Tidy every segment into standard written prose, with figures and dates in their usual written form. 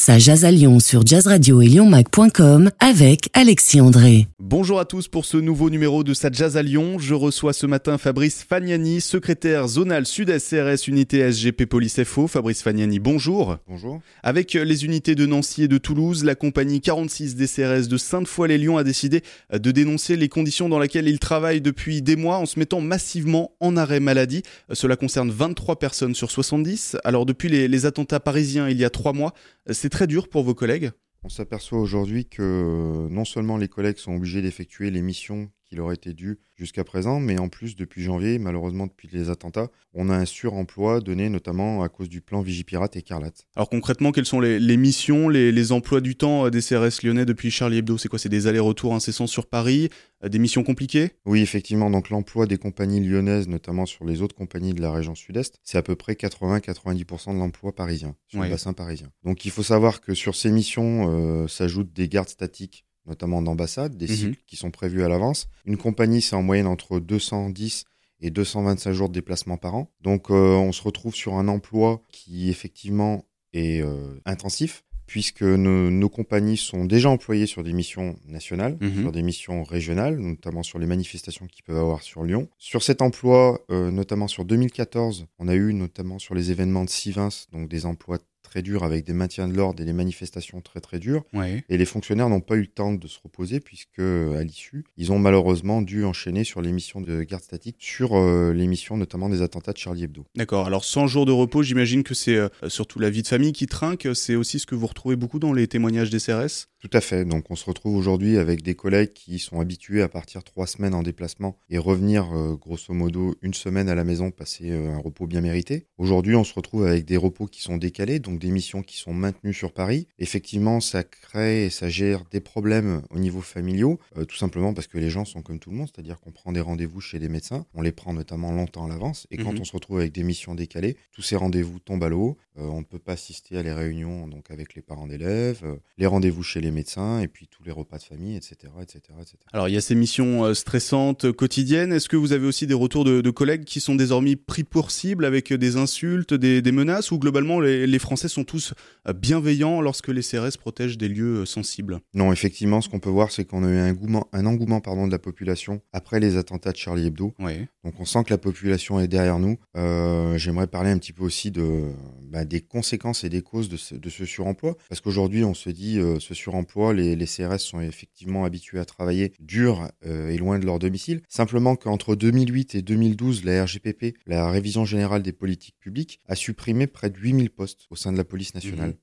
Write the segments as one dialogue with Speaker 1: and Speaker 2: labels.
Speaker 1: Ça jase à Lyon sur Jazz Radio et lyonmac.com avec Alexis André.
Speaker 2: Bonjour à tous pour ce nouveau numéro de Ça jase à Lyon. Je reçois ce matin Fabrice Fagnani, secrétaire zonal Sud-Est CRS unité SGP Police FO. Fabrice Fagnani, bonjour.
Speaker 3: Bonjour. Avec
Speaker 2: les unités de Nancy et de Toulouse, la compagnie 46 des CRS de Sainte-Foy-les-Lyons a décidé de dénoncer les conditions dans lesquelles ils travaillent depuis des mois en se mettant massivement en arrêt maladie. Cela concerne 23 personnes sur 70. Alors depuis les attentats parisiens il y a 3 mois, c'est très dur pour vos collègues ?
Speaker 3: On s'aperçoit aujourd'hui que non seulement les collègues sont obligés d'effectuer les missions qui leur étaient dues jusqu'à présent, mais en plus, depuis janvier, malheureusement depuis les attentats, on a un suremploi donné notamment à cause du plan Vigipirate Écarlate.
Speaker 2: Alors concrètement, quelles sont les missions, les emplois du temps des CRS lyonnais depuis Charlie Hebdo ? C'est quoi ? C'est des allers-retours incessants sur Paris, des missions compliquées ?
Speaker 3: Oui, effectivement. Donc l'emploi des compagnies lyonnaises, notamment sur les autres compagnies de la région sud-est, c'est à peu près 80-90% de l'emploi parisien, sur le bassin parisien. Donc il faut savoir que sur ces missions s'ajoutent des gardes statiques, notamment d'ambassade, des cycles qui sont prévus à l'avance. Une compagnie, c'est en moyenne entre 210 et 225 jours de déplacement par an. Donc on se retrouve sur un emploi qui effectivement est intensif, puisque nos compagnies sont déjà employées sur des missions nationales, sur des missions régionales, notamment sur les manifestations qu'ils peuvent avoir sur Lyon. Sur cet emploi, notamment sur 2014, on a eu notamment sur les événements de Sivins, donc des emplois très durs avec des maintiens de l'ordre et des manifestations très très dures. Et les fonctionnaires n'ont pas eu le temps de se reposer puisque à l'issue, ils ont malheureusement dû enchaîner sur les missions de garde statique, sur les missions notamment des attentats de Charlie Hebdo.
Speaker 2: D'accord, alors 100 jours de repos, j'imagine que c'est surtout la vie de famille qui trinque, c'est aussi ce que vous retrouvez beaucoup dans les témoignages des CRS ?
Speaker 3: Tout à fait, donc on se retrouve aujourd'hui avec des collègues qui sont habitués à partir 3 semaines en déplacement et revenir grosso modo 1 semaine à la maison, passer un repos bien mérité. Aujourd'hui, on se retrouve avec des repos qui sont décalés, donc des missions qui sont maintenues sur Paris. Effectivement, ça crée et ça gère des problèmes au niveau familiaux, tout simplement parce que les gens sont comme tout le monde, c'est-à-dire qu'on prend des rendez-vous chez des médecins, on les prend notamment longtemps à l'avance, et quand on se retrouve avec des missions décalées, tous ces rendez-vous tombent à l'eau, on ne peut pas assister à les réunions donc avec les parents d'élèves, les rendez-vous chez les médecins, et puis tous les repas de famille, etc., etc., etc.
Speaker 2: Alors il y a ces missions stressantes, quotidiennes, est-ce que vous avez aussi des retours de collègues qui sont désormais pris pour cible avec des insultes, des menaces, ou globalement les Français sont tous bienveillants lorsque les CRS protègent des lieux sensibles ?
Speaker 3: Non, effectivement, ce qu'on peut voir, c'est qu'on a eu un engouement de la population après les attentats de Charlie Hebdo. Donc on sent que la population est derrière nous. J'aimerais parler un petit peu aussi des conséquences et des causes de ce suremploi. Parce qu'aujourd'hui, on se dit, ce suremploi, les CRS sont effectivement habitués à travailler dur et loin de leur domicile. Simplement qu'entre 2008 et 2012, la RGPP, la Révision Générale des Politiques Publiques, a supprimé près de 8000 postes au sein de la police nationale.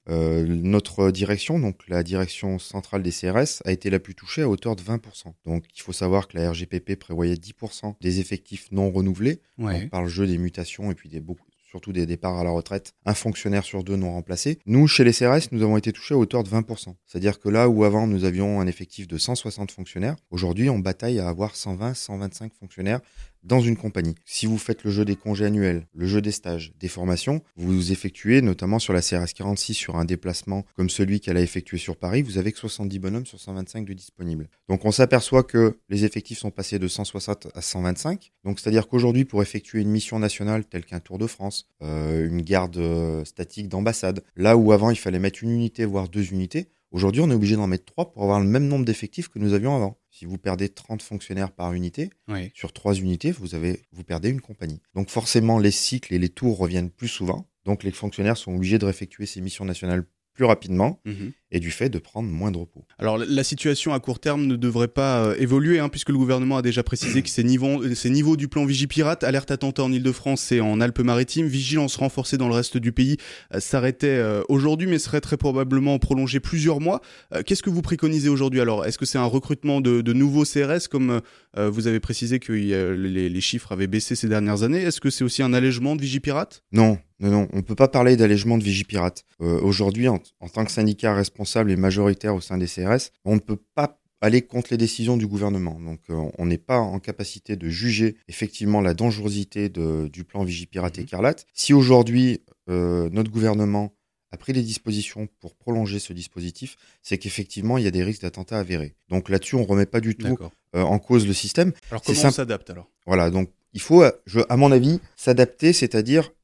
Speaker 3: Notre direction, donc la direction centrale des CRS, a été la plus touchée à hauteur de 20%. Donc il faut savoir que la RGPP prévoyait 10% des effectifs non renouvelés, donc par le jeu des mutations et puis surtout des départs à la retraite, un fonctionnaire sur 2 non remplacés. Nous, chez les CRS, nous avons été touchés à hauteur de 20%. C'est-à-dire que là où avant nous avions un effectif de 160 fonctionnaires, aujourd'hui on bataille à avoir 120, 125 fonctionnaires dans une compagnie. Si vous faites le jeu des congés annuels, le jeu des stages, des formations, vous effectuez notamment sur la CRS 46 sur un déplacement comme celui qu'elle a effectué sur Paris, vous avez que 70 bonhommes sur 125 de disponibles. Donc on s'aperçoit que les effectifs sont passés de 160 à 125. Donc c'est-à-dire qu'aujourd'hui pour effectuer une mission nationale telle qu'un Tour de France, une garde statique d'ambassade, là où avant il fallait mettre une unité voire 2 unités, aujourd'hui, on est obligé d'en mettre 3 pour avoir le même nombre d'effectifs que nous avions avant. Si vous perdez 30 fonctionnaires par unité, sur 3 unités, vous perdez une compagnie. Donc forcément, les cycles et les tours reviennent plus souvent. Donc les fonctionnaires sont obligés de réeffectuer ces missions nationales plus rapidement et du fait de prendre moins de repos.
Speaker 2: Alors la situation à court terme ne devrait pas évoluer puisque le gouvernement a déjà précisé que ces niveaux du plan Vigipirate, alerte attentat en Ile-de-France et en Alpes-Maritimes, vigilance renforcée dans le reste du pays, s'arrêtait aujourd'hui mais serait très probablement prolongé plusieurs mois. Qu'est-ce que vous préconisez aujourd'hui alors ? Est-ce que c'est un recrutement de nouveaux CRS comme vous avez précisé que les chiffres avaient baissé ces dernières années ? Est-ce que c'est aussi un allègement de Vigipirate ?
Speaker 3: Non, on peut pas parler d'allègement de Vigipirate. Aujourd'hui, en tant que syndicat responsable et majoritaire au sein des CRS, on ne peut pas aller contre les décisions du gouvernement. Donc on n'est pas en capacité de juger effectivement la dangerosité du plan Vigipirate Écarlate. Si aujourd'hui notre gouvernement a pris des dispositions pour prolonger ce dispositif, c'est qu'effectivement il y a des risques d'attentats avérés. Donc là-dessus on remet pas du tout en cause le système.
Speaker 2: Alors comment on s'adapte alors ?
Speaker 3: Voilà, donc il faut, à mon avis, s'adapter, c'est-à-dire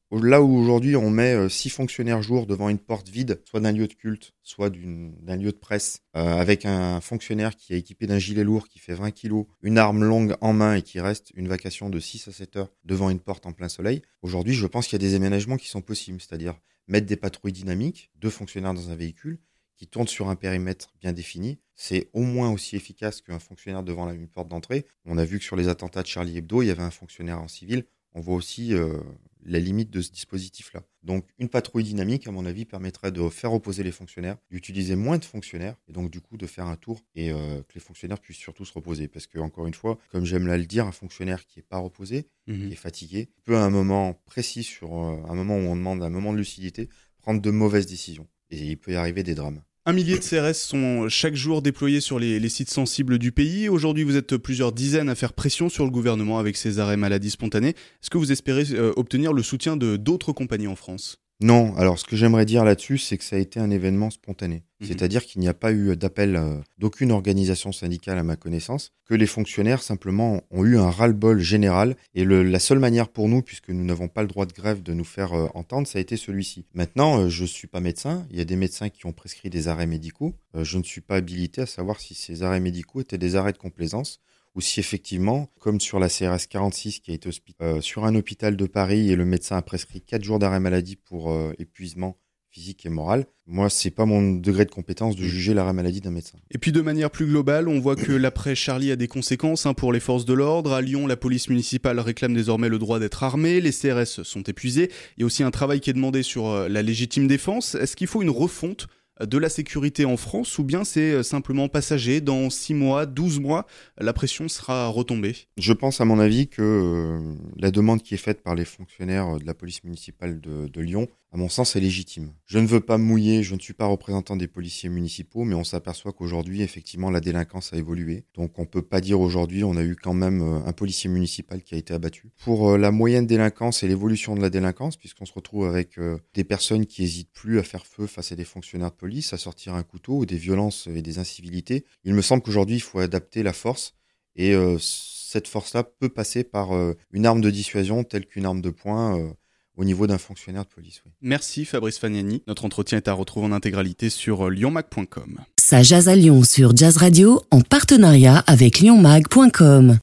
Speaker 3: Là où aujourd'hui on met 6 fonctionnaires jour devant une porte vide, soit d'un lieu de culte, soit d'un lieu de presse, avec un fonctionnaire qui est équipé d'un gilet lourd qui fait 20 kilos, une arme longue en main et qui reste une vacation de 6 à 7 heures devant une porte en plein soleil, aujourd'hui je pense qu'il y a des aménagements qui sont possibles, c'est-à-dire mettre des patrouilles dynamiques, 2 fonctionnaires dans un véhicule, qui tournent sur un périmètre bien défini. C'est au moins aussi efficace qu'un fonctionnaire devant une porte d'entrée. On a vu que sur les attentats de Charlie Hebdo, il y avait un fonctionnaire en civil. On voit aussi la limite de ce dispositif-là. Donc une patrouille dynamique, à mon avis, permettrait de faire opposer les fonctionnaires, d'utiliser moins de fonctionnaires, et donc du coup de faire un tour et que les fonctionnaires puissent surtout se reposer. Parce que, encore une fois, comme j'aime là le dire, un fonctionnaire qui n'est pas reposé, qui est fatigué, peut à un moment précis, sur un moment où on demande un moment de lucidité, prendre de mauvaises décisions. Et il peut y arriver des drames.
Speaker 2: 1 millier de CRS sont chaque jour déployés sur les sites sensibles du pays. Aujourd'hui, vous êtes plusieurs dizaines à faire pression sur le gouvernement avec ces arrêts maladie spontanés. Est-ce que vous espérez obtenir le soutien d'autres compagnies en France ?
Speaker 3: Non, alors ce que j'aimerais dire là-dessus, c'est que ça a été un événement spontané. C'est-à-dire qu'il n'y a pas eu d'appel d'aucune organisation syndicale à ma connaissance, que les fonctionnaires simplement ont eu un ras-le-bol général. Et la seule manière pour nous, puisque nous n'avons pas le droit de grève, de nous faire entendre, ça a été celui-ci. Maintenant, je ne suis pas médecin, il y a des médecins qui ont prescrit des arrêts médicaux. Je ne suis pas habilité à savoir si ces arrêts médicaux étaient des arrêts de complaisance, ou si effectivement, comme sur la CRS 46 qui a été sur un hôpital de Paris et le médecin a prescrit 4 jours d'arrêt maladie pour épuisement physique et moral. Moi, c'est pas mon degré de compétence de juger l'arrêt maladie d'un médecin.
Speaker 2: Et puis de manière plus globale, on voit que l'après Charlie a des conséquences pour les forces de l'ordre. À Lyon, la police municipale réclame désormais le droit d'être armée. Les CRS sont épuisés. Il y a aussi un travail qui est demandé sur la légitime défense. Est-ce qu'il faut une refonte de la sécurité en France, ou bien c'est simplement passager, dans 6 mois, 12 mois, la pression sera retombée ?
Speaker 3: Je pense à mon avis que la demande qui est faite par les fonctionnaires de la police municipale de Lyon, à mon sens, est légitime. Je ne veux pas me mouiller, je ne suis pas représentant des policiers municipaux, mais on s'aperçoit qu'aujourd'hui, effectivement, la délinquance a évolué. Donc on peut pas dire aujourd'hui, on a eu quand même un policier municipal qui a été abattu. Pour la moyenne délinquance et l'évolution de la délinquance, puisqu'on se retrouve avec des personnes qui hésitent plus à faire feu face à des fonctionnaires de police, à sortir un couteau, ou des violences et des incivilités, il me semble qu'aujourd'hui, il faut adapter la force. Et cette force-là peut passer par une arme de dissuasion telle qu'une arme de poing au niveau d'un fonctionnaire de police. Oui.
Speaker 2: Merci Fabrice Fagnani. Notre entretien est à retrouver en intégralité sur lyonmac.com.
Speaker 1: Ça jase à Lyon sur Jazz Radio en partenariat avec lyonmac.com.